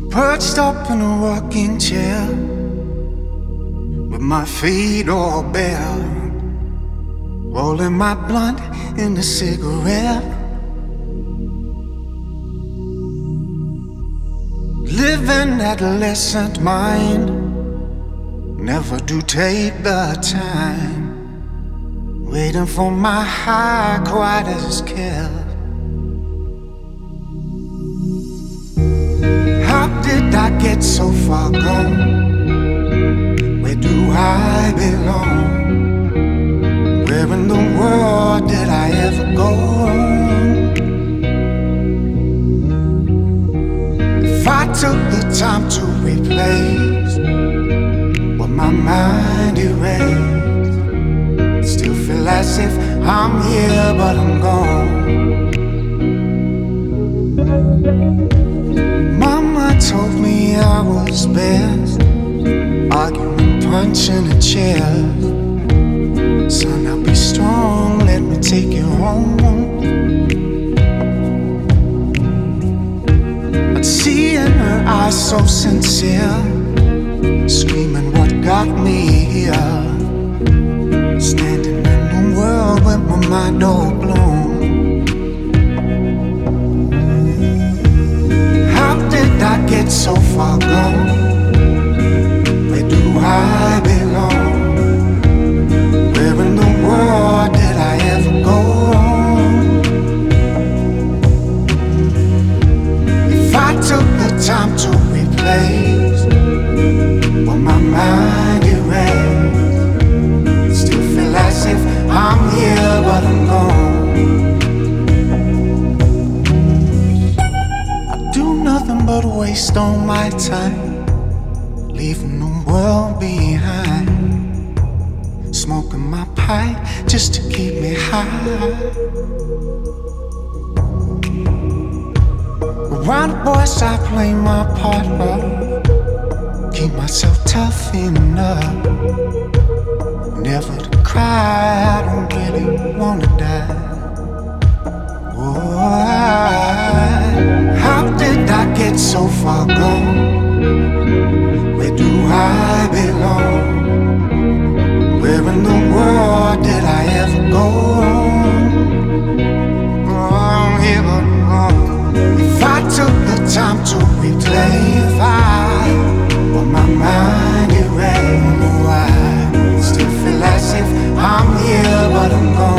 Perched up in a rocking chair with my feet all bare, rolling my blunt in a cigarette, living adolescent mind. Never do take the time, waiting for my high quiet as kept. How did I get so far gone? Where do I belong? Where in the world did I ever go wrong? If I took the time to replace what my mind erased, still feel as if I'm here but I'm gone. Mama told me I was best, arguing, punching a chair. Son, I'll be strong, let me take you home. I'd see in her eyes so sincere, screaming what got me here, standing in the world with my mind all blown. I get so far gone. Where do I belong? Where in the world did I ever go wrong? If I took the time to replace what my mind erased, still feel as if I'm here but I'm gone. But waste all my time, leaving the world behind, smoking my pipe just to keep me high. Around the boys I play my part, keep myself tough enough, never to cry. I don't really wanna die. How did I get so far gone? Where do I belong? Where in the world did I ever go wrong? I'm here but I'm gone. If I took the time to replay, if I put my mind erased, I still feel as if I'm here but I'm gone.